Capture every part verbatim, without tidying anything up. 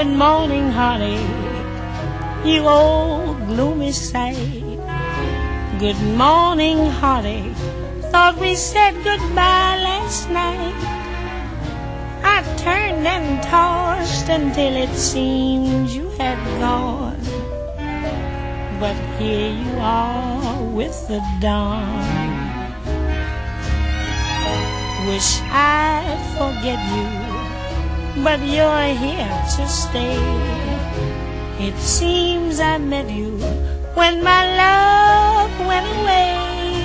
Good morning, heartache, you old gloomy sight. Good morning, heartache, thought we said goodbye last night. I turned and tossed until it seemed you had gone, but here you are with the dawn. Wish I'd forget you, but you're here to stay. It seems I met you when my love went away.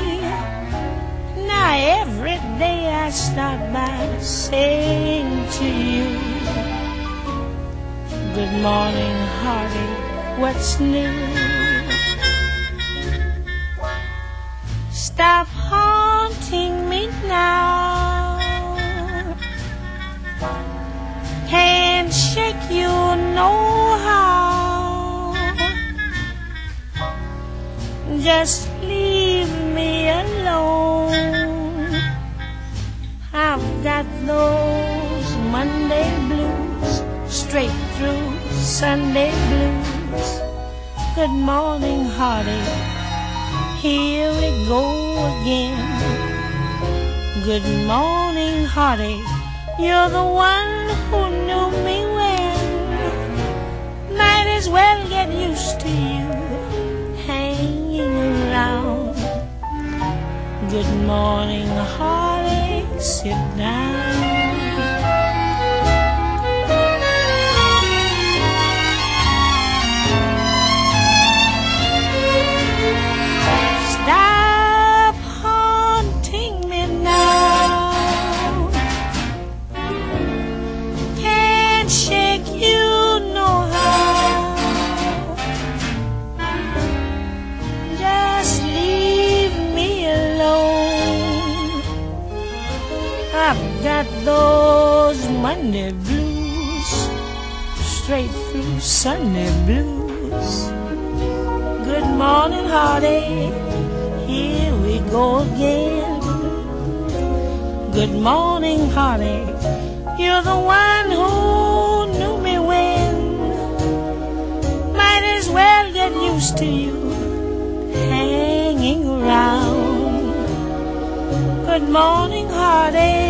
Now every day I start by saying to you, good morning, heartache, what's new? Stop haunting me now. Can't shake you no how. Just leave me alone. I've got those Monday blues, straight through Sunday blues. Good morning, heartache, here we go again. Good morning, heartache, you're the one who knew me when. Might as well get used to you hanging around. Good morning, heartache, sit down. Stop haunting me now. Can't shake you no how. Just leave me alone. I've got those Monday blues, straight through Sunday blues. Good morning, heartache, here we go again. Good morning, heartache, you're the one who knew me when. Might as well get used to you hanging around. Good morning, heartache.